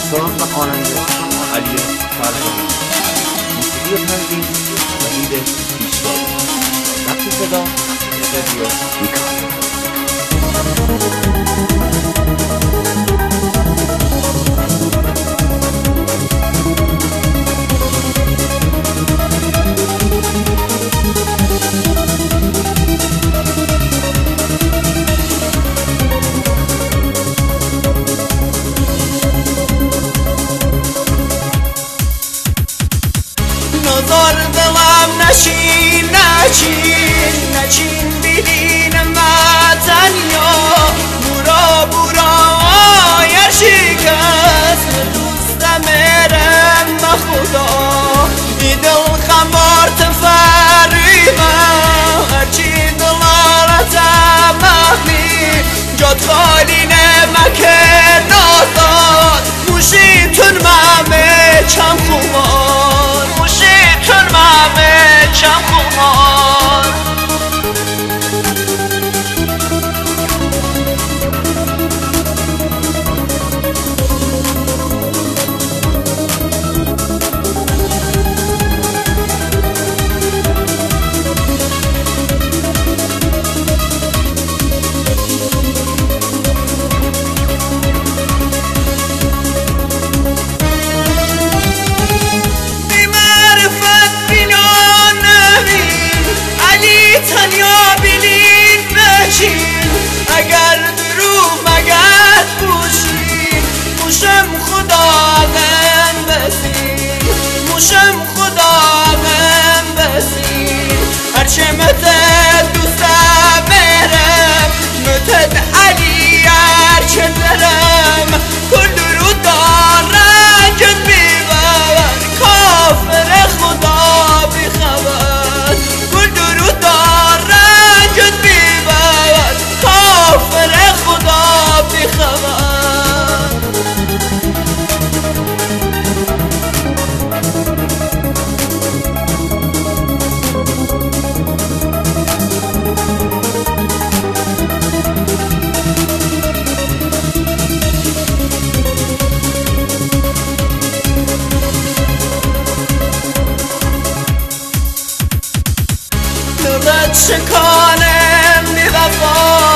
ساز و خواننده علی فرزانه، موسیقی و تنظیم وحید پیشوایی، ضبط صدا استودیو میکان. نظر دلم نشین ببین متنیا برا یر شکست دوست میرم به خدا ای دل خمار تفریقه هرچی دلارت مخمی جاد خالی نمکه نازاد موشیتون ممه چم خمار موشیتون ممه چم خمار اگر درو مگد بوشی موشم خدا غم بسی موشم خدا غم بسی هرچه متد دوستم میرم متد علی هرچه درم کل درو دارن جد بیبر کافر خدا بیخبر کل درو دارن جد بیبر کافر خدا بیخبر دلت شکانم بی وفا